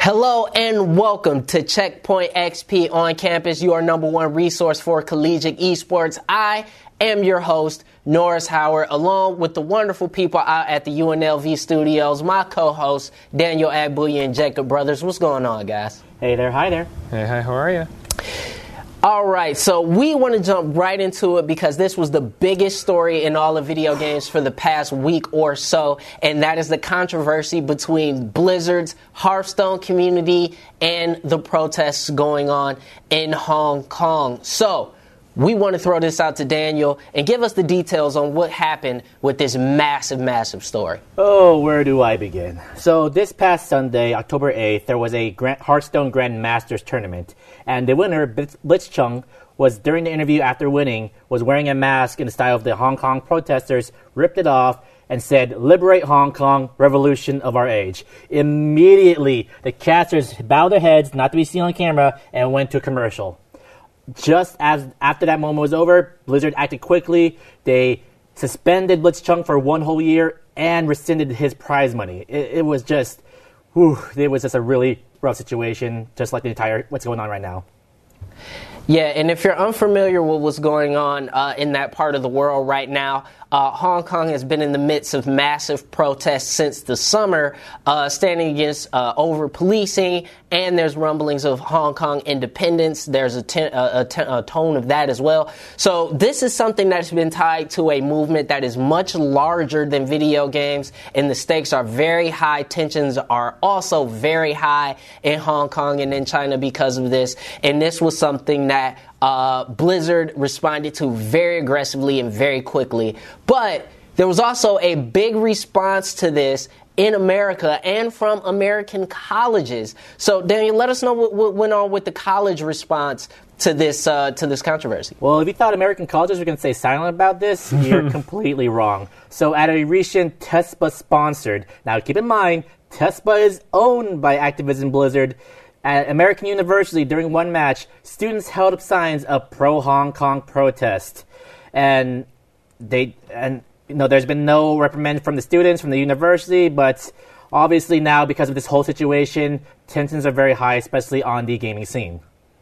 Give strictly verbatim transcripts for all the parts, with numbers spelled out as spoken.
Hello and welcome to Checkpoint X P on campus, your number one resource for collegiate esports. I am your host, Norris Howard, along with the wonderful people out at the U N L V studios, my co-hosts, Daniel Agbuya and Jacob Brothers. What's going on, guys? Hey there, hi there. Hey, hi, how are you? All right, so we want to jump right into it because this was the biggest story in all of video games for the past week or so, and that is the controversy between Blizzard's Hearthstone community and the protests going on in Hong Kong. So we want to throw this out to Daniel and give us the details on what happened with this massive, massive story. Oh, where do I begin? So this past Sunday, October eighth, there was a Grand- Hearthstone Grand Masters tournament, and the winner, Blitz- Blitzchung, was during the interview after winning, was wearing a mask in the style of the Hong Kong protesters, ripped it off, and said, "Liberate Hong Kong, revolution of our age." Immediately, the casters bowed their heads, not to be seen on camera, and went to a commercial. Just as after that moment was over, Blizzard acted quickly. They suspended Blitzchung for one whole year and rescinded his prize money. It, it was just, whew, it was just a really rough situation, just like the entire what's going on right now. Yeah, and if you're unfamiliar with what's going on uh, in that part of the world right now, uh, Hong Kong has been in the midst of massive protests since the summer, uh, standing against uh, over-policing, and there's rumblings of Hong Kong independence. There's a, ten, a, a, ten, a tone of that as well. So this is something that's been tied to a movement that is much larger than video games, and the stakes are very high. Tensions are also very high in Hong Kong and in China because of this, and this was something that that uh, Blizzard responded to very aggressively and very quickly. But there was also a big response to this in America and from American colleges. So, Daniel, let us know what, what went on with the college response to this uh, to this controversy. Well, if you thought American colleges were going to stay silent about this, you're completely wrong. So, at a recent TESPA sponsored, now keep in mind, TESPA is owned by Activision Blizzard. At American University, during one match, students held up signs of pro-Hong Kong protest, and they and you know there's been no reprimand from the students from the university, but obviously now because of this whole situation, tensions are very high, especially on the gaming scene.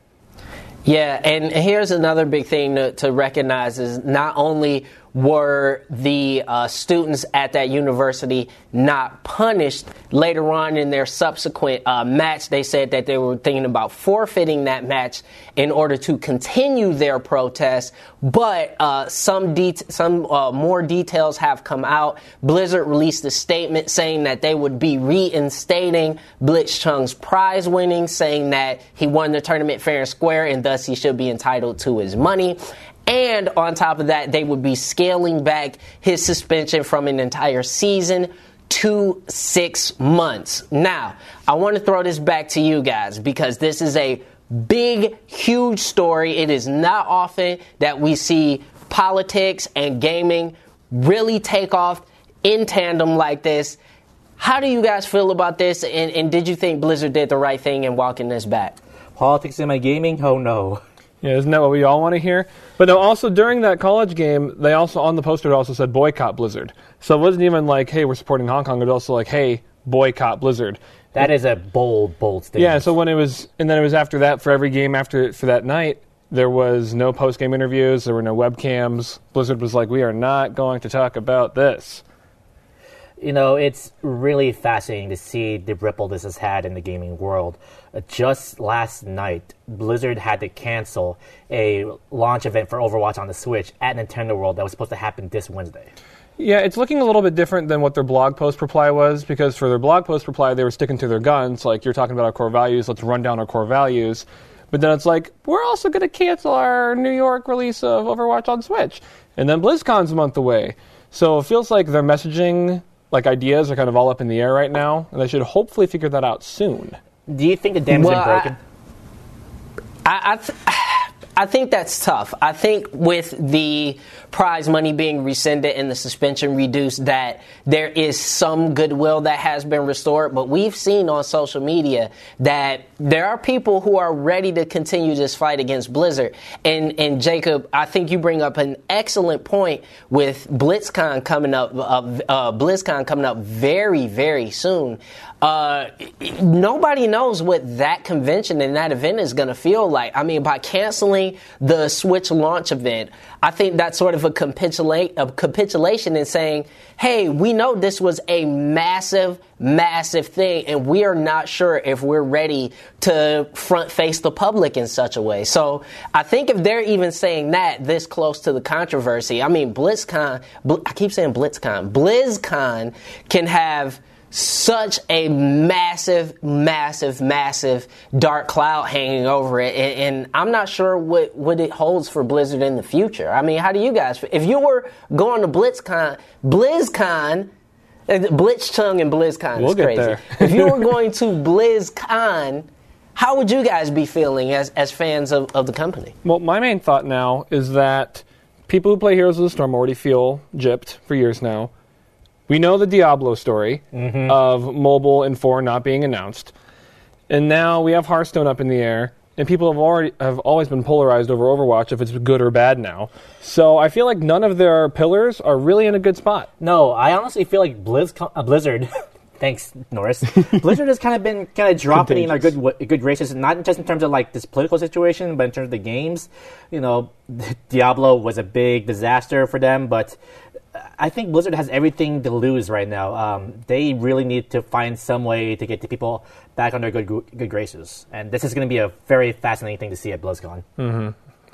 Yeah, and here's another big thing to, to recognize is not only were the uh, students at that university not punished, later on in their subsequent uh, match, they said that they were thinking about forfeiting that match in order to continue their protest, but uh, some de- some uh, more details have come out. Blizzard released a statement saying that they would be reinstating Blitzchung's prize winnings, saying that he won the tournament fair and square and thus he should be entitled to his money. And on top of that, they would be scaling back his suspension from an entire season to six months. Now, I want to throw this back to you guys because this is a big, huge story. It is not often that we see politics and gaming really take off in tandem like this. How do you guys feel about this? And, and did you think Blizzard did the right thing in walking this back? Politics in my gaming? Oh, no. Yeah, isn't that what we all want to hear? But no, also during that college game, they also, on the poster, it also said boycott Blizzard. So it wasn't even like, hey, we're supporting Hong Kong. It was also like, hey, boycott Blizzard. That is a bold, bold statement. Yeah, so when it was, and then it was after that, for every game after, for that night, there was no post-game interviews, there were no webcams. Blizzard was like, we are not going to talk about this. You know, it's really fascinating to see the ripple this has had in the gaming world. Uh, just last night, Blizzard had to cancel a launch event for Overwatch on the Switch at Nintendo World that was supposed to happen this Wednesday. Yeah, it's looking a little bit different than what their blog post reply was, because for their blog post reply, they were sticking to their guns, like, you're talking about our core values, let's run down our core values. But then it's like, we're also going to cancel our New York release of Overwatch on Switch. And then BlizzCon's a month away. So it feels like their messaging, like, ideas are kind of all up in the air right now, and they should hopefully figure that out soon. Do you think the dam's well, been broken? I, I, th- I think that's tough. I think with the prize money being rescinded and the suspension reduced, that there is some goodwill that has been restored. But we've seen on social media that there are people who are ready to continue this fight against Blizzard. And, and Jacob, I think you bring up an excellent point with BlizzCon coming up, uh, uh, BlizzCon coming up very, very soon. Uh, nobody knows what that convention and that event is going to feel like. I mean, by canceling the Switch launch event, I think that's sort of a, capitulate, a capitulation in saying, hey, we know this was a massive, massive thing, and we are not sure if we're ready to front face the public in such a way. So I think if they're even saying that this close to the controversy, I mean, BlizzCon, I keep saying BlizzCon, BlizzCon can have such a massive, massive, massive dark cloud hanging over it, and, and I'm not sure what, what it holds for Blizzard in the future. I mean, how do you guys, if you were going to BlizzCon, BlizzCon, Blitzchung and BlizzCon we'll is crazy. Get there. If you were going to BlizzCon, how would you guys be feeling as, as fans of, of the company? Well, my main thought now is that people who play Heroes of the Storm already feel gypped for years now. We know the Diablo story mm-hmm. of mobile and four not being announced. And now we have Hearthstone up in the air, and people have already have always been polarized over Overwatch if it's good or bad now. So I feel like none of their pillars are really in a good spot. No, I honestly feel like Blizz, uh, Blizzard, thanks, Norris, Blizzard has kind of been kind of dropping in our good good graces, not just in terms of like this political situation, but in terms of the games. You know, Diablo was a big disaster for them, but I think Blizzard has everything to lose right now. Um, they really need to find some way to get the people back on their good good graces. And this is going to be a very fascinating thing to see at BlizzCon. Mm-hmm.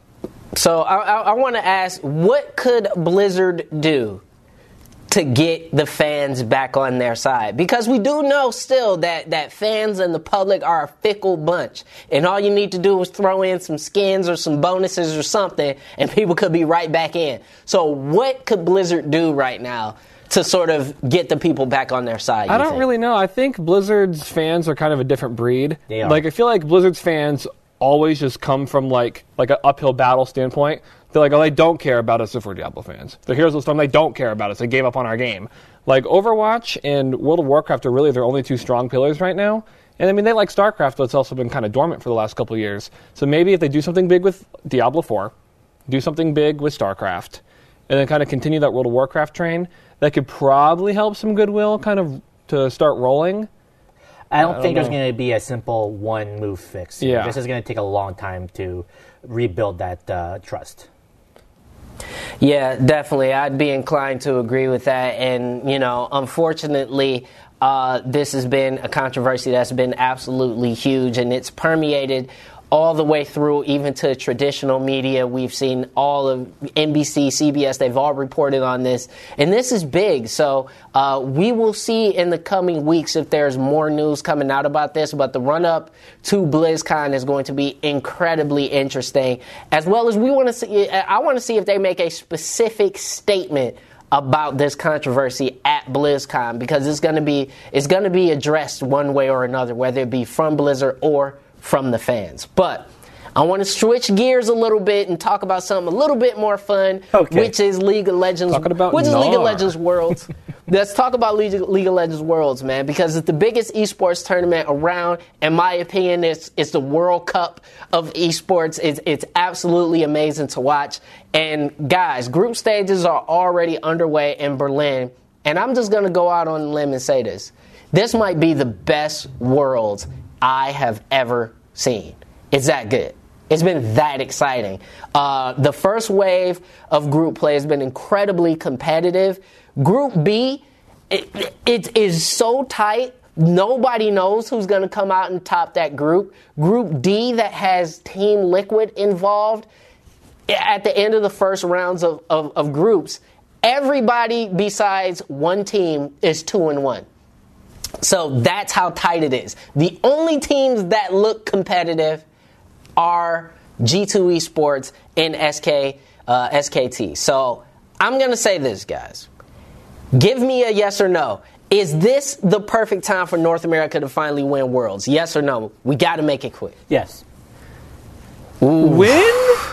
So I, I, I want to ask, what could Blizzard do to get the fans back on their side? Because we do know still that, that fans and the public are a fickle bunch. And all you need to do is throw in some skins or some bonuses or something, and people could be right back in. So what could Blizzard do right now to sort of get the people back on their side? I don't think? really know. I think Blizzard's fans are kind of a different breed. They are. Like, I feel like Blizzard's fans always just come from like like an uphill battle standpoint. They're like, oh, they don't care about us if we're Diablo fans. The Heroes of the Storm, they don't care about us. They gave up on our game. Like, Overwatch and World of Warcraft are really their only two strong pillars right now. And, I mean, they like StarCraft, but it's also been kind of dormant for the last couple of years. So maybe if they do something big with Diablo four, do something big with StarCraft, and then kind of continue that World of Warcraft train, that could probably help some goodwill kind of to start rolling. I don't I think don't there's going to be a simple one-move fix. Yeah. This is going to take a long time to rebuild that uh, trust. Yeah, definitely. I'd be inclined to agree with that. And, you know, unfortunately, uh, this has been a controversy that's been absolutely huge, and it's permeated all the way through, even to traditional media. We've seen all of N B C, C B S, they've all reported on this. And this is big. So uh, we will see in the coming weeks if there's more news coming out about this. But the run-up to BlizzCon is going to be incredibly interesting. As well as we want to see, I want to see if they make a specific statement about this controversy at BlizzCon, because it's going to be it's going to be addressed one way or another, whether it be from Blizzard or from the fans. But I want to switch gears a little bit and talk about something a little bit more fun, okay. which is League of Legends. Talking about which is League of Gnar. Legends Worlds. Let's talk about League of, League of Legends Worlds, man, because it's the biggest esports tournament around. In my opinion, it's it's the World Cup of esports. It's it's absolutely amazing to watch. And guys, group stages are already underway in Berlin, and I'm just going to go out on a limb and say this: this might be the best Worlds I have ever seen. It's that good. It's been that exciting. Uh, the first wave of group play has been incredibly competitive. Group B, it, it is so tight. Nobody knows who's going to come out and top that group. Group D, that has Team Liquid involved, at the end of the first rounds of, of, of groups, everybody besides one team is two and one. So that's how tight it is. The only teams that look competitive are G two Esports and S K, uh, S K T. So I'm going to say this, guys. Give me a yes or no. Is this the perfect time for North America to finally win Worlds? Yes or no? We got to make it quick. Yes. Win?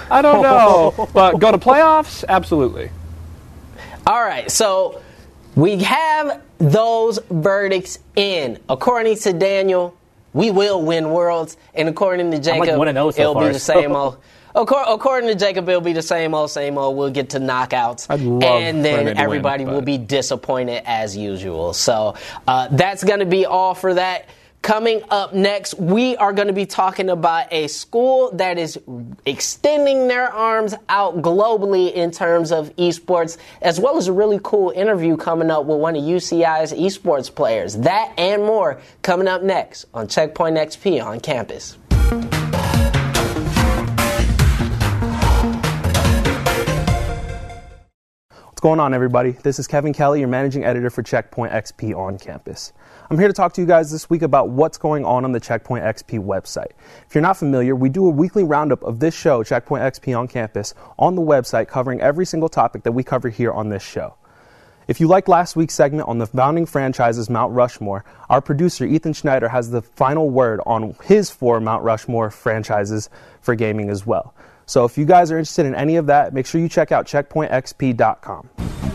I don't know. But go to playoffs? Absolutely. All right, so we have those verdicts in. According to Daniel, we will win Worlds, and according to Jacob, like one and oh so it'll far, be the same old. According to Jacob, it'll be the same old, same old. We'll get to knockouts, I'd love and then Brandon to everybody win, will but- be disappointed as usual. So uh, that's going to be all for that. Coming up next, we are going to be talking about a school that is extending their arms out globally in terms of esports, as well as a really cool interview coming up with one of U C I's esports players. That and more coming up next on Checkpoint X P on campus. What's going on, everybody? This is Kevin Kelly, your managing editor for Checkpoint X P on campus. I'm here to talk to you guys this week about what's going on on the Checkpoint X P website. If you're not familiar, we do a weekly roundup of this show, Checkpoint X P on campus, on the website, covering every single topic that we cover here on this show. If you liked last week's segment on the founding franchises Mount Rushmore, our producer Ethan Schneider has the final word on his four Mount Rushmore franchises for gaming as well. So if you guys are interested in any of that, make sure you check out checkpoint x p dot com.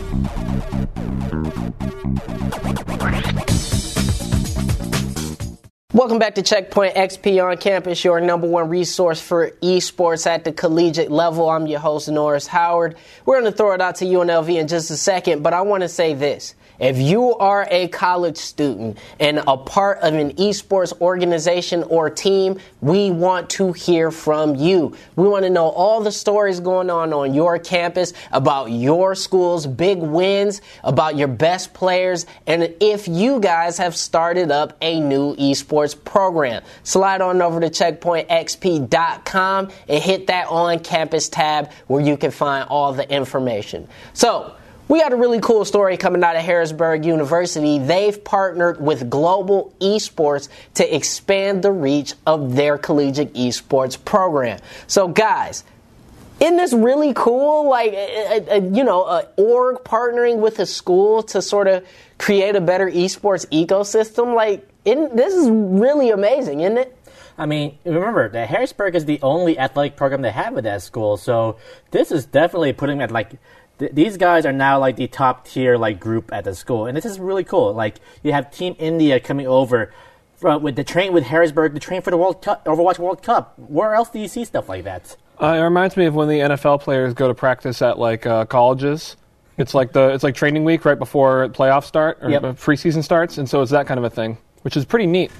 Welcome back to Checkpoint X P on campus, your number one resource for esports at the collegiate level. I'm your host, Norris Howard. We're going to throw it out to U N L V in just a second, but I want to say this. If you are a college student and a part of an esports organization or team, we want to hear from you. We want to know all the stories going on on your campus about your school's big wins, about your best players, and if you guys have started up a new esports program. Slide on over to checkpoint x p dot com and hit that on campus tab where you can find all the information. So, we got a really cool story coming out of Harrisburg University. They've partnered with Global Esports to expand the reach of their collegiate esports program. So, guys, isn't this really cool? Like, a, a, you know, a org partnering with a school to sort of create a better esports ecosystem. Like, isn't, this is really amazing, isn't it? I mean, remember that Harrisburg is the only athletic program they have at that school, so this is definitely putting them at like. Th- these guys are now like the top tier like group at the school, and this is really cool. Like you have Team India coming over uh, with the train with Harrisburg to train for the World Cup, Overwatch World Cup. Where else do you see stuff like that? Uh, it reminds me of when the N F L players go to practice at like uh, colleges. It's like the it's like training week right before playoffs start or Yep. preseason starts, and so it's that kind of a thing, which is pretty neat.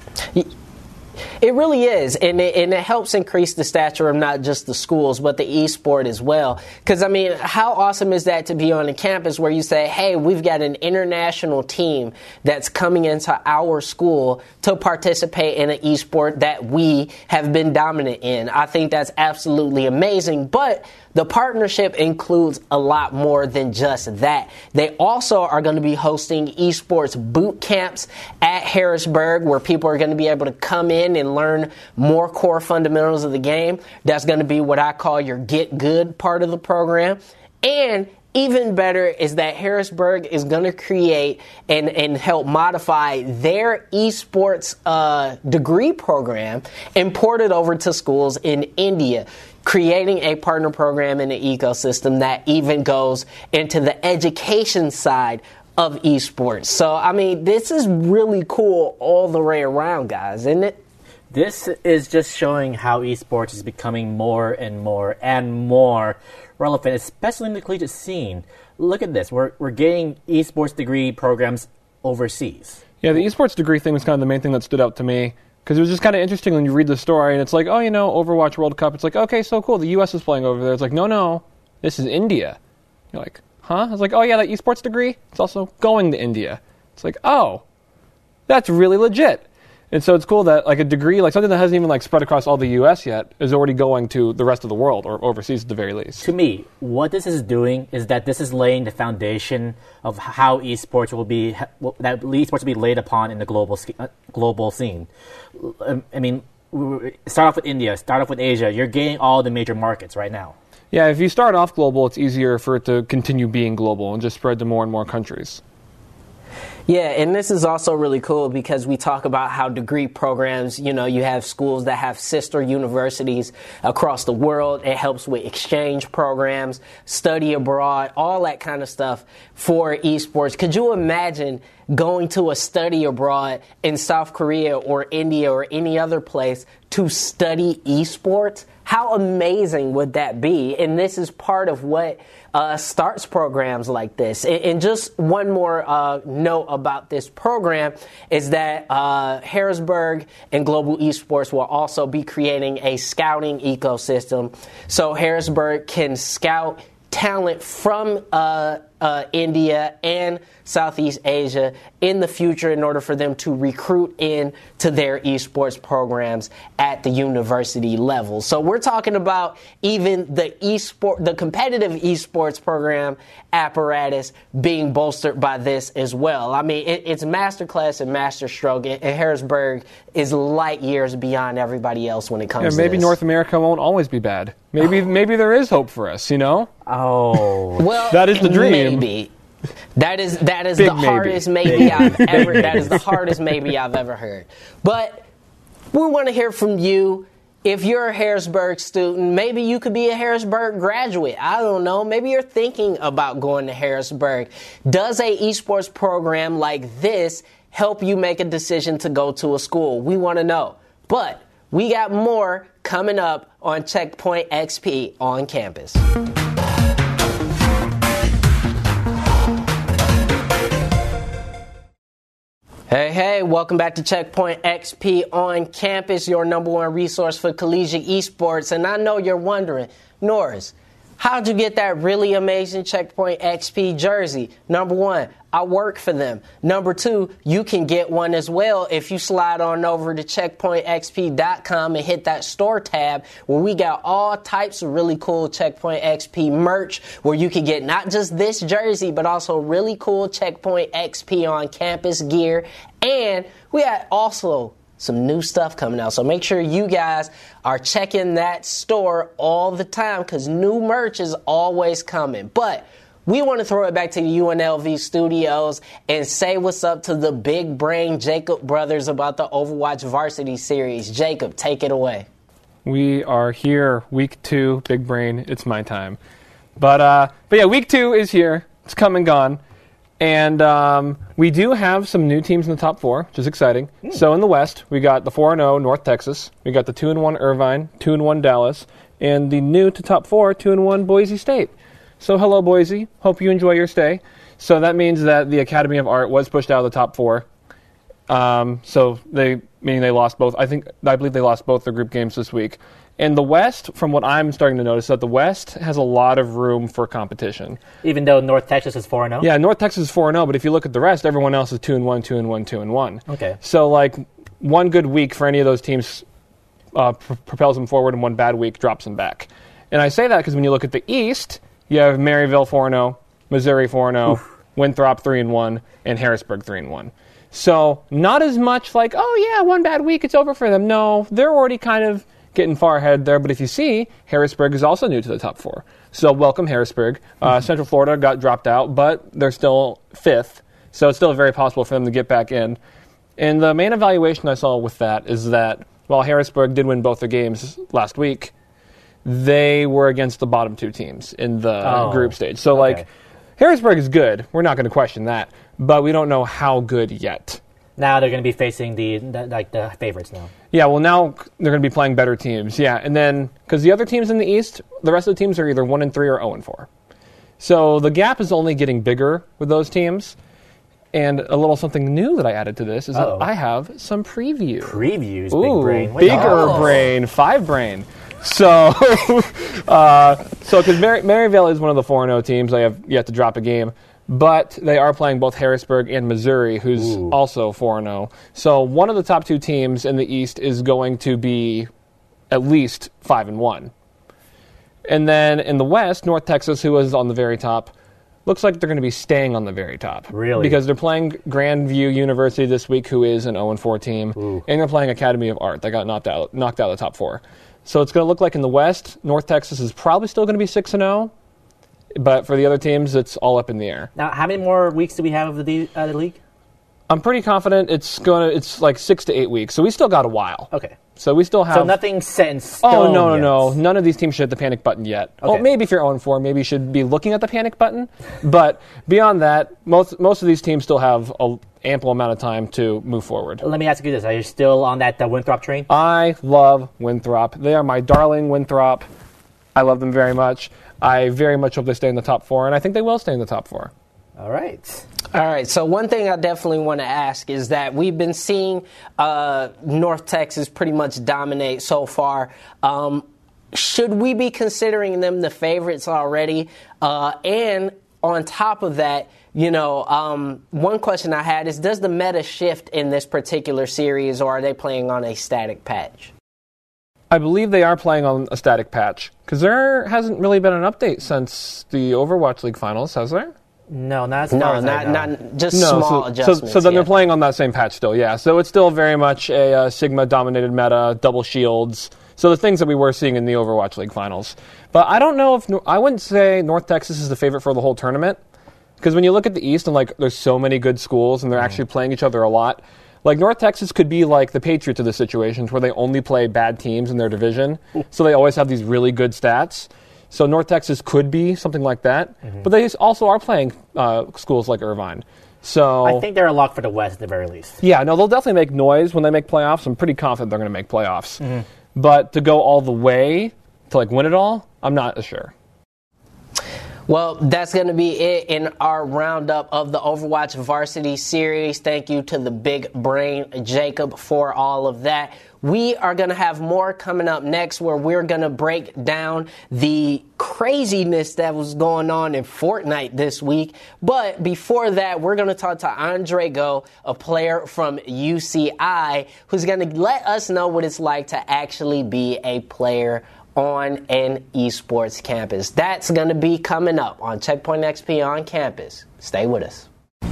It really is, and it, and it helps increase the stature of not just the schools, but the e-sport as well. Because, I mean, how awesome is that to be on a campus where you say, hey, we've got an international team that's coming into our school to participate in an e-sport that we have been dominant in. I think that's absolutely amazing, but the partnership includes a lot more than just that. They also are going to be hosting esports boot camps at Harrisburg where people are going to be able to come in and learn more core fundamentals of the game. That's going to be what I call your get good part of the program. And even better is that Harrisburg is going to create and, and help modify their esports uh, degree program and port it over to schools in India, creating a partner program in the ecosystem that even goes into the education side of esports. So, I mean, this is really cool all the way around, guys, isn't it? This is just showing how esports is becoming more and more and more relevant, especially in the collegiate scene. Look at this. We're we're getting esports degree programs overseas. Yeah, the esports degree thing was kind of the main thing that stood out to me. Because it was just kind of interesting when you read the story, and it's like, oh, you know, Overwatch World Cup. It's like, okay, so cool. The U S is playing over there. It's like, no, no, this is India. You're like, huh? I was like, oh, yeah, that esports degree, it's also going to India. It's like, oh, that's really legit. And so it's cool that like a degree, like something that hasn't even like spread across all the U S yet, is already going to the rest of the world or overseas at the very least. To me, what this is doing is that this is laying the foundation of how esports will be that esports will be laid upon in the global uh, global scene. I mean, start off with India, start off with Asia. You're getting all the major markets right now. Yeah, if you start off global, it's easier for it to continue being global and just spread to more and more countries. Yeah, and this is also really cool because we talk about how degree programs, you know, you have schools that have sister universities across the world. It helps with exchange programs, study abroad, all that kind of stuff for esports. Could you imagine going to a study abroad in South Korea or India or any other place to study esports? How amazing would that be? And this is part of what uh, starts programs like this. And, and just one more uh, note about this program is that uh, Harrisburg and Global Esports will also be creating a scouting ecosystem. So Harrisburg can scout talent from uh, uh, India and Southeast Asia in the future in order for them to recruit in to their esports programs at the university level. So we're talking about even the esport, the competitive esports program apparatus being bolstered by this as well. I mean, it, it's masterclass and masterstroke, and Harrisburg is light years beyond everybody else when it comes yeah, to maybe this. North America won't always be bad. Maybe oh. maybe there is hope for us, you know? Oh. Well, that is the dream. Maybe. That is that is Big the maybe. hardest maybe I've ever that is the hardest maybe I've ever heard. But we want to hear from you. If you're a Harrisburg student, maybe you could be a Harrisburg graduate. I don't know. Maybe you're thinking about going to Harrisburg. Does a esports program like this help you make a decision to go to a school? We want to know. But we got more coming up on Checkpoint X P on campus. Hey, hey, welcome back to Checkpoint X P on campus, your number one resource for collegiate esports. And I know you're wondering, Norris, how'd you get that really amazing Checkpoint X P jersey? Number one, I work for them. Number two, you can get one as well if you slide on over to checkpoint x p dot com and hit that store tab where we got all types of really cool Checkpoint X P merch where you can get not just this jersey but also really cool Checkpoint X P on campus gear. And we got also some new stuff coming out. So make sure you guys are checking that store all the time because new merch is always coming. But we want to throw it back to the U N L V studios and say what's up to the big brain Jacob brothers about the Overwatch Varsity Series. Jacob, take it away. We are here, week two, big brain, it's my time. But, uh, but yeah, week two is here. It's come and gone. And um, we do have some new teams in the top four, which is exciting. Mm. So in the West, we got the four and oh North Texas. We got the two and one Irvine, two and one Dallas, and the new to top four, two and one Boise State. So hello, Boise. Hope you enjoy your stay. So that means that the Academy of Art was pushed out of the top four. Um, so they, meaning they lost both. I think I believe they lost both their group games this week. In the West, from what I'm starting to notice, that the West has a lot of room for competition. Even though North Texas is four and oh? Yeah, North Texas is four and oh, but if you look at the rest, everyone else is two and one, two and one, two and one. Okay. So, like, one good week for any of those teams uh, pr- propels them forward, and one bad week drops them back. And I say that because when you look at the East, you have Maryville four and oh, Missouri four and oh, Winthrop three and one, and Harrisburg three and one. So, not as much like, oh, yeah, one bad week, it's over for them. No, they're already kind of getting far ahead there, but if you see, Harrisburg is also new to the top four. So welcome, Harrisburg. Uh, mm-hmm. Central Florida got dropped out, but they're still fifth, so it's still very possible for them to get back in. And the main evaluation I saw with that is that while Harrisburg did win both their games last week, they were against the bottom two teams in the oh, group stage. So, okay. like, Harrisburg is good. We're not going to question that, but we don't know how good yet. Now they're going to be facing the, the like the favorites now. Yeah, well, now they're going to be playing better teams. Yeah, and then because the other teams in the East, the rest of the teams are either one and three or zero and four. So the gap is only getting bigger with those teams. And a little something new that I added to this is Uh-oh. that I have some preview. Previews, Ooh, big brain. Bigger oh. brain, five brain. So, uh, so because Mary, Maryville is one of the four and oh teams, I have yet to drop a game. But they are playing both Harrisburg and Missouri, who's Ooh. also four and oh. So one of the top two teams in the East is going to be at least five and one. And then in the West, North Texas, who is on the very top, looks like they're going to be staying on the very top. Really? Because they're playing Grandview University this week, who is an oh and four team. Ooh. And they're playing Academy of Art. They got knocked out, knocked out of the top four. So it's going to look like in the West, North Texas is probably still going to be six and oh. But for the other teams, it's all up in the air. Now, how many more weeks do we have of the, uh, the league? I'm pretty confident it's gonna. It's like six to eight weeks, so we still got a while. Okay. So we still have. So nothing's set in stone Oh no no yet. no! None of these teams should hit the panic button yet. Oh, Okay. maybe if you're oh and four, maybe you should be looking at the panic button. But beyond that, most most of these teams still have an ample amount of time to move forward. Let me ask you this: are you still on that uh, Winthrop train? I love Winthrop. They are my darling Winthrop. I love them very much. I very much hope they stay in the top four, and I think they will stay in the top four. All right. All right, so one thing I definitely want to ask is that we've been seeing uh, North Texas pretty much dominate so far. Um, should we be considering them the favorites already? Uh, and on top of that, you know, um, one question I had is, does the meta shift in this particular series, or are they playing on a static patch? I believe they are playing on a static patch, because there hasn't really been an update since the Overwatch League finals, has there? No, not as far No, as I not know. not just No, small so, adjustments. So, so then yeah. they're playing on that same patch still, yeah. So it's still very much a uh, Sigma-dominated meta, double shields. So the things that we were seeing in the Overwatch League finals. But I don't know if I wouldn't say North Texas is the favorite for the whole tournament, because when you look at the East and like there's so many good schools and they're mm. actually playing each other a lot. Like North Texas could be like the Patriots of the situations where they only play bad teams in their division, Ooh. So they always have these really good stats. So North Texas could be something like that, mm-hmm. but they also are playing uh, schools like Irvine. So I think they're a lock for the West at the very least. Yeah, no, they'll definitely make noise when they make playoffs. I'm pretty confident they're going to make playoffs. Mm-hmm. But to go all the way to like win it all, I'm not sure. Well, that's going to be it in our roundup of the Overwatch Varsity Series. Thank you to the big brain, Jacob, for all of that. We are going to have more coming up next where we're going to break down the craziness that was going on in Fortnite this week. But before that, we're going to talk to Andre Go, a player from U C I, who's going to let us know what it's like to actually be a player on an esports campus. That's going to be coming up on Checkpoint X P on campus. Stay with us.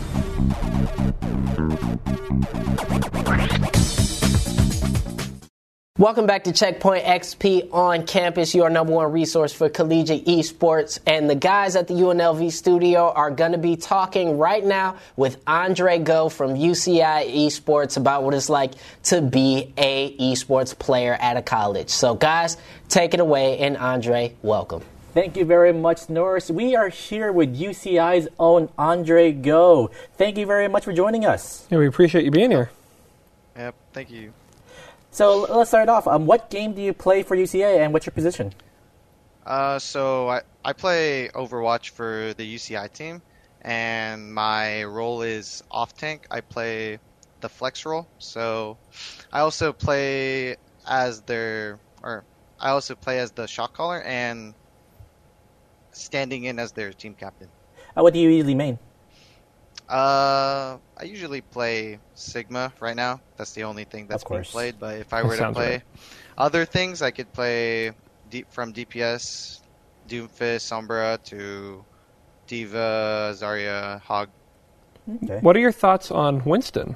Welcome back to Checkpoint X P on campus, your number one resource for collegiate esports. And the guys at the U N L V studio are going to be talking right now with Andre Go from U C I Esports about what it's like to be a esports player at a college. So guys, take it away, and Andre, welcome. Thank you very much, Norris. We are here with U C I's own Andre Go. Thank you very much for joining us. Yeah, we appreciate you being here. Yep, thank you. So let's start off. Um, what game do you play for U C A, and what's your position? Uh, so I, I play Overwatch for the U C I team, and my role is off tank. I play the flex role. So I also play as their, or I also play as the shot caller and standing in as their team captain. Uh, what do you usually main? Uh, I usually play Sigma right now. That's the only thing that's being played. But if I were to play right. other things, I could play deep from D P S, Doomfist, Sombra to Diva, Zarya, Hog. Okay. What are your thoughts on Winston?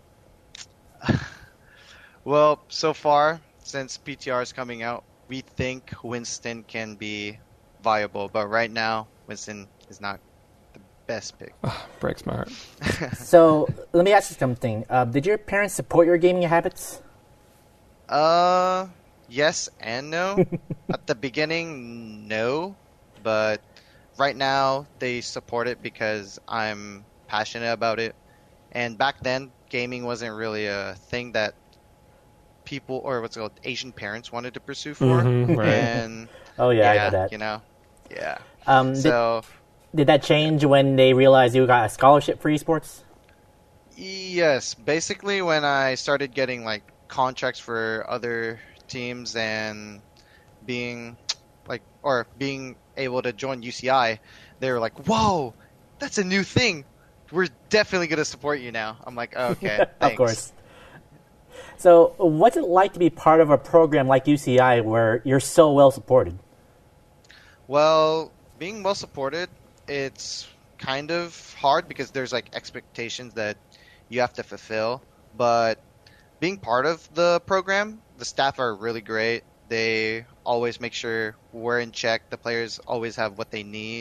Well, so far, since P T R is coming out, we think Winston can be viable. But right now, Winston is not best pick. Oh, breaks my heart. So let me ask you something. Uh, did your parents support your gaming habits? Uh, yes and no. At the beginning, no, but right now they support it because I'm passionate about it. And back then, gaming wasn't really a thing that people, or what's it called, Asian parents wanted to pursue for. Mm-hmm, right. And oh yeah, yeah, I know that. You know, yeah. Um, so. Did- Did that change when they realized you got a scholarship for esports? Yes, basically when I started getting like contracts for other teams and being like, or being able to join U C I, they were like, "Whoa, that's a new thing. We're definitely going to support you now." I'm like, oh, "Okay, thanks." Of course. So, what's it like to be part of a program like U C I where you're so well supported? Well, being well supported, it's kind of hard because there's like expectations that you have to fulfill, but being part of the program, the staff are really great. They always make sure we're in check. The players always have what they need,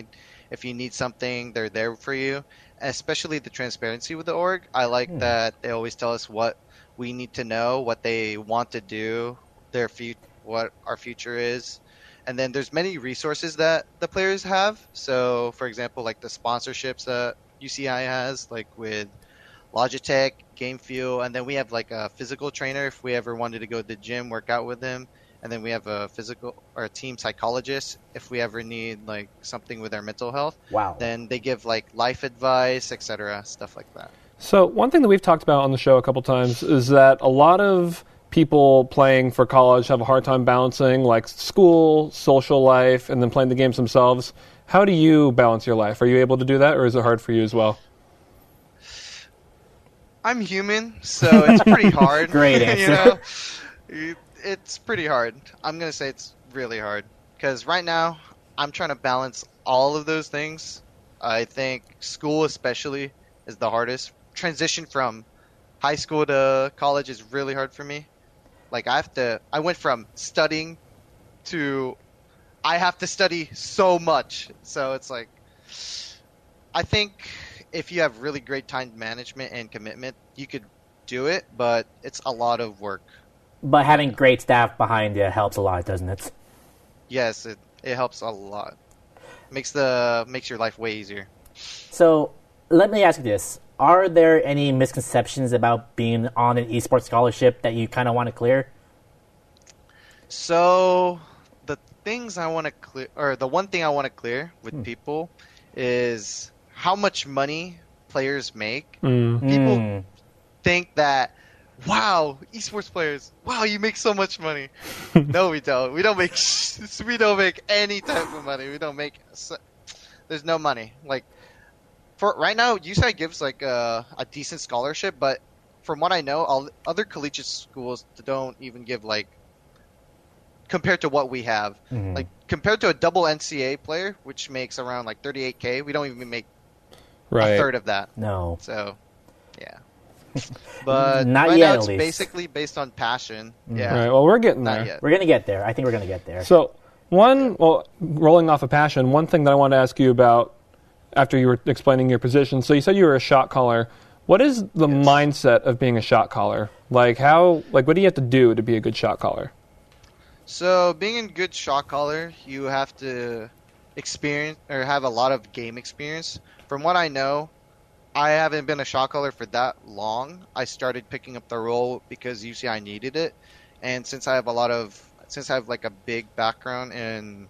If you need something, they're there for you. Especially the transparency with the org. I like mm. that they always tell us what we need to know, what they want to do, their fu- what our future is. And then there's many resources that the players have. So, for example, like the sponsorships that U C I has, like with Logitech, Game Fuel, and then we have like a physical trainer if we ever wanted to go to the gym, work out with him. And then we have a physical or a team psychologist if we ever need like something with our mental health. Wow. Then they give like life advice, et cetera, stuff like that. So one thing that we've talked about on the show a couple times is that a lot of people playing for college have a hard time balancing like school, social life, and then playing the games themselves. How do you balance your life? Are you able to do that, or is it hard for you as well? I'm human, so it's pretty hard. Great answer. You know? It's pretty hard. I'm going to say it's really hard because right now I'm trying to balance all of those things. I think school especially is the hardest. Transition from high school to college is really hard for me. Like I have to, I went from studying to I have to study so much. So it's like, I think if you have really great time management and commitment, you could do it, but it's a lot of work. But having great staff behind you helps a lot, doesn't it? Yes, it, it helps a lot. Makes the makes your life way easier. So let me ask you this. Are there any misconceptions about being on an esports scholarship that you kind of want to clear? So the things I want to clear, or the one thing I want to clear with hmm. people is how much money players make. Mm. People mm. think that, wow, esports players, wow, you make so much money. No, we don't. We don't make. We don't make any type of money. We don't make. There's no money. Like for right now, U C I gives like a, a decent scholarship, but from what I know, all other collegiate schools don't even give like compared to what we have. Mm-hmm. Like compared to a double N C A A player, which makes around like thirty-eight K, we don't even make right. a third of that. No. So, yeah. But Not right yet, now at it's least. basically based on passion. Mm-hmm. Yeah. Right. Well, we're getting Not there. yet. We're going to get there. I think we're going to get there. So, one, well, rolling off of passion, one thing that I wanted to ask you about after you were explaining your position. So you said you were a shot caller. What is the Yes. mindset of being a shot caller? Like how, like what do you have to do to be a good shot caller? So being a good shot caller, you have to experience or have a lot of game experience. From what I know, I haven't been a shot caller for that long. I started picking up the role because U C I needed it, and since I have a lot of, since I have like a big background in,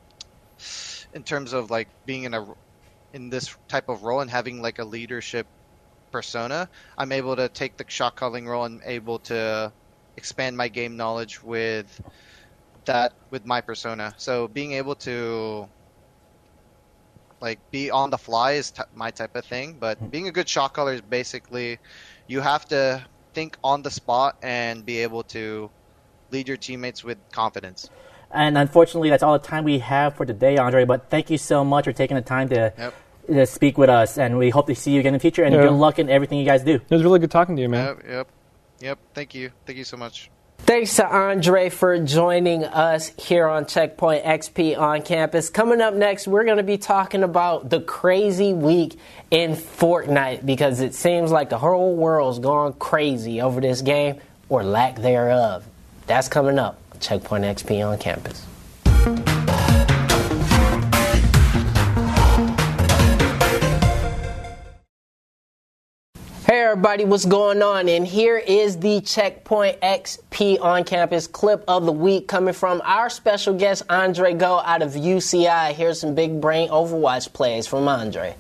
in terms of like being in a, in this type of role and having like a leadership persona, I'm able to take the shot calling role and able to expand my game knowledge with that, with my persona. So being able to like be on the fly is t- my type of thing, but being a good shot caller is basically you have to think on the spot and be able to lead your teammates with confidence. And unfortunately, that's all the time we have for today, Andre. But thank you so much for taking the time to, Yep. to speak with us. And we hope to see you again in the future. And Yeah. good luck in everything you guys do. It was really good talking to you, man. Yep, yep, yep. Thank you, thank you so much. Thanks to Andre for joining us here on Checkpoint X P on campus. Coming up next, we're going to be talking about the crazy week in Fortnite because it seems like the whole world's gone crazy over this game or lack thereof. That's coming up on Checkpoint X P on campus. Hey everybody, what's going on? And here is the Checkpoint X P on campus clip of the week coming from our special guest Andre Go out of U C I. Here's some big brain Overwatch plays from Andre.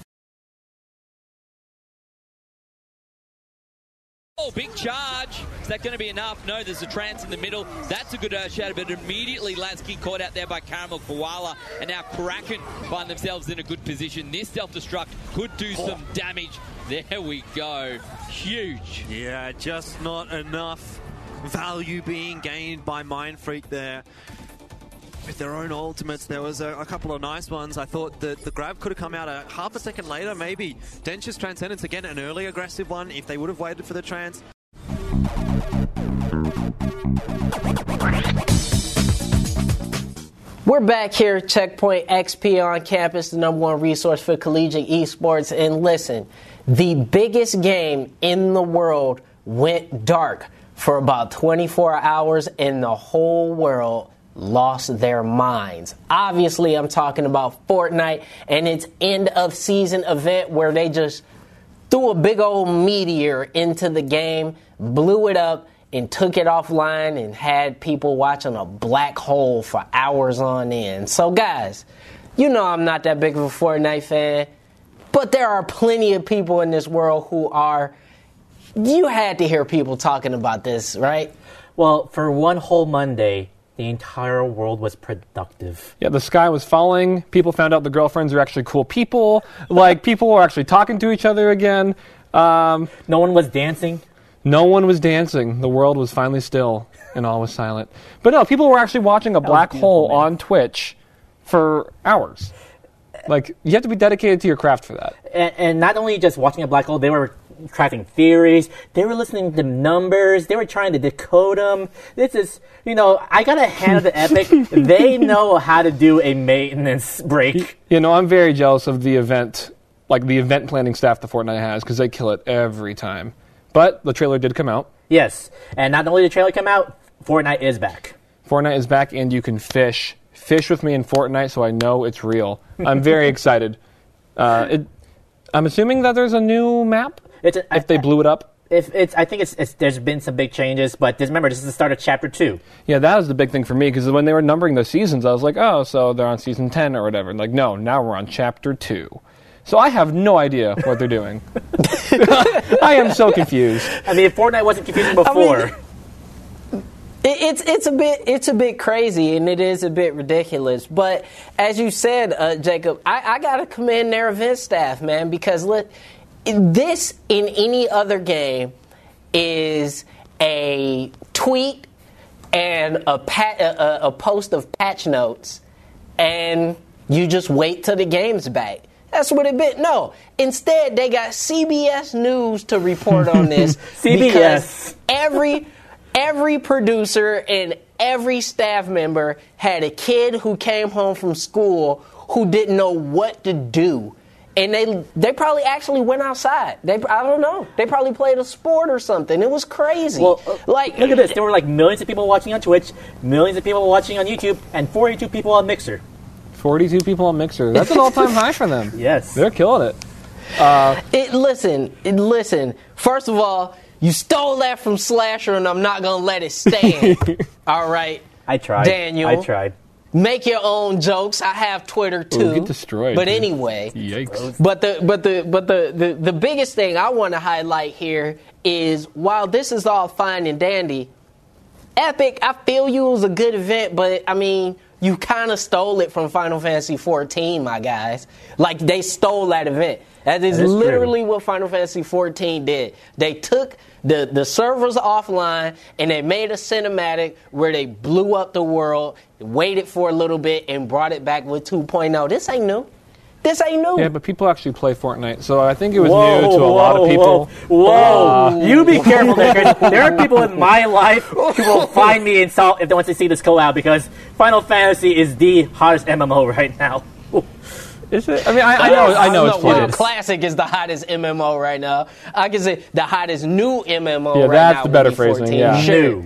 Oh, big charge. Is that going to be enough? No, there's a trance in the middle. That's a good uh, shadow, but immediately Lasky caught out there by Caramel Koala, and now Kraken find themselves in a good position. This self-destruct could do some damage. There we go. Huge. Yeah, just not enough value being gained by Mind Freak there. With their own ultimates, there was a, a couple of nice ones. I thought that the grab could have come out a half a second later, maybe. Densha's Transcendence, again, an early aggressive one if they would have waited for the trans. We're back here at Checkpoint X P on campus, the number one resource for collegiate esports. And listen, the biggest game in the world went dark for about twenty-four hours, and the whole world lost their minds. Obviously, I'm talking about Fortnite and its end of season event where they just threw a big old meteor into the game, blew it up, and took it offline and had people watching a black hole for hours on end. So guys, you know I'm not that big of a Fortnite fan, but there are plenty of people in this world who are. You had to hear people talking about this, right? Well, for one whole Monday, the entire world was productive. Yeah, the sky was falling. People found out the girlfriends are actually cool people. Like, people were actually talking to each other again. Um, no one was dancing. No one was dancing. The world was finally still, and all was silent. But no, people were actually watching a black hole man. on Twitch for hours. Like, you have to be dedicated to your craft for that. And, and not only just watching a black hole, they were tracking theories. They were listening to numbers. They were trying to decode them. This is, you know, I got to hand it to Epic. They know how to do a maintenance break. You know, I'm very jealous of the event, like the event planning staff that Fortnite has, because they kill it every time. But the trailer did come out. Yes. And not only did the trailer come out, Fortnite is back. Fortnite is back, and you can fish. Fish with me in Fortnite so I know it's real. I'm very excited. Uh, it, I'm assuming that there's a new map it's a, if I, they blew it up. If it's, I think it's, it's there's been some big changes, but just remember, this is the start of Chapter two. Yeah, that was the big thing for me, because when they were numbering the seasons, I was like, oh, so they're on Season ten or whatever. Like, no, now we're on Chapter two. So I have no idea what they're doing. I am so confused. I mean, if Fortnite wasn't confusing before. I mean, it, it's it's a bit it's a bit crazy, and it is a bit ridiculous. But as you said, uh, Jacob, I, I gotta commend their event staff, man, because look, this in any other game is a tweet and a, pat, a, a post of patch notes, and you just wait till the game's back. That's what it been. No. Instead, they got C B S News to report on this. C B S. Because every, every producer and every staff member had a kid who came home from school who didn't know what to do. And they they probably actually went outside. They I don't know. They probably played a sport or something. It was crazy. Well, uh, like look at this. There were like millions of people watching on Twitch, millions of people watching on YouTube, and forty-two people on Mixer. forty-two people on Mixer. That's an all-time high for them. Yes. They're killing it. Uh, it listen, it, listen. First of all, you stole that from Slasher, and I'm not going to let it stand. All right? I tried. Daniel. I tried. Make your own jokes. I have Twitter, too. Ooh, get destroyed. But dude. anyway. Yikes. But the but the but the, the, the biggest thing I want to highlight here is while this is all fine and dandy, Epic, I feel you, it was a good event, but I mean, you kind of stole it from Final Fantasy fourteen, my guys. Like, they stole that event. That is, that is literally true. What Final Fantasy fourteen did. They took the, the servers offline, and they made a cinematic where they blew up the world, waited for a little bit, and brought it back with two point oh. This ain't new. This ain't new. Yeah, but people actually play Fortnite, so I think it was whoa, new to a whoa, lot of people. Whoa, whoa. Uh, you be careful there, Chris. There are people in my life who will find me and salt if they want to see this collab, because Final Fantasy is the hottest M M O right now. Is it? I mean, I, I know, I know it's WoW flooded. Classic is the hottest M M O right now. I can say the hottest new M M O yeah, right now. Yeah, that's the better phrasing. Yeah, new.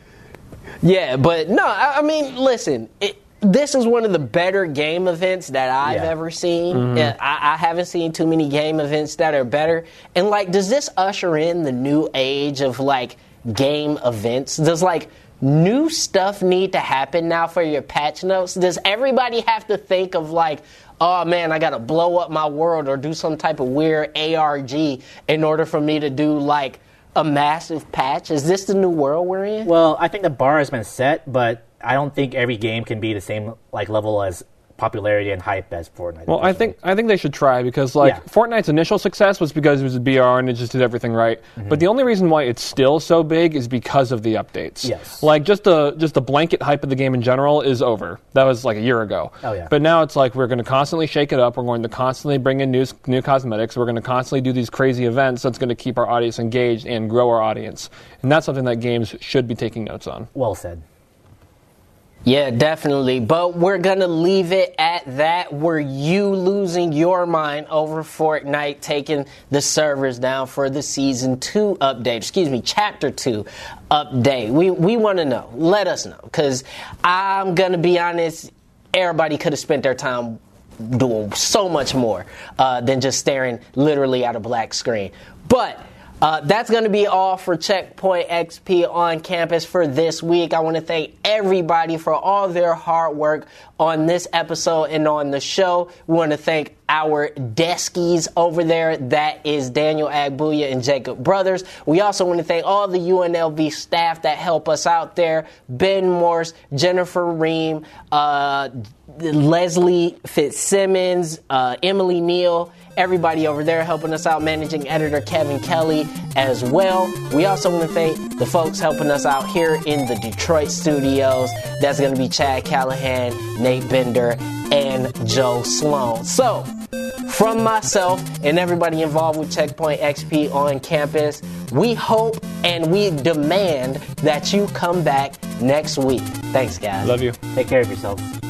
Yeah, but no, I, I mean, listen. It, This is one of the better game events that I've yeah. ever seen. Mm-hmm. I, I haven't seen too many game events that are better. And, like, does this usher in the new age of, like, game events? Does, like, new stuff need to happen now for your patch notes? Does everybody have to think of, like, oh, man, I got to blow up my world or do some type of weird A R G in order for me to do, like, a massive patch? Is this the new world we're in? Well, I think the bar has been set, but I don't think every game can be the same like level as popularity and hype as Fortnite. Well, I think I think they should try, because like yeah. Fortnite's initial success was because it was a B R and it just did everything right. Mm-hmm. But the only reason why it's still so big is because of the updates. Yes. Like just the just the blanket hype of the game in general is over. That was like a year ago. Oh yeah. But now it's like we're going to constantly shake it up. We're going to constantly bring in new new cosmetics. We're going to constantly do these crazy events that's going to keep our audience engaged and grow our audience. And that's something that games should be taking notes on. Well said. Yeah, definitely. But we're going to leave it at that. Were you losing your mind over Fortnite taking the servers down for the Season two update? Excuse me, Chapter two update. We, we want to know. Let us know. Because I'm going to be honest, everybody could have spent their time doing so much more uh, than just staring literally at a black screen. But Uh, that's going to be all for Checkpoint X P on campus for this week. I want to thank everybody for all their hard work on this episode and on the show. We want to thank our deskies over there. That is Daniel Agbuya and Jacob Brothers. We also want to thank all the U N L V staff that help us out there. Ben Morse, Jennifer Ream, uh, Leslie Fitzsimmons, uh, Emily Neal, everybody over there helping us out, managing editor Kevin Kelly as well. We also want to thank the folks helping us out here in the Detroit studios. That's going to be Chad Callahan, Nate Bender, and Joe Sloan. So, from myself and everybody involved with Checkpoint X P on campus, we hope and we demand that you come back next week. Thanks, guys. Love you. Take care of yourself.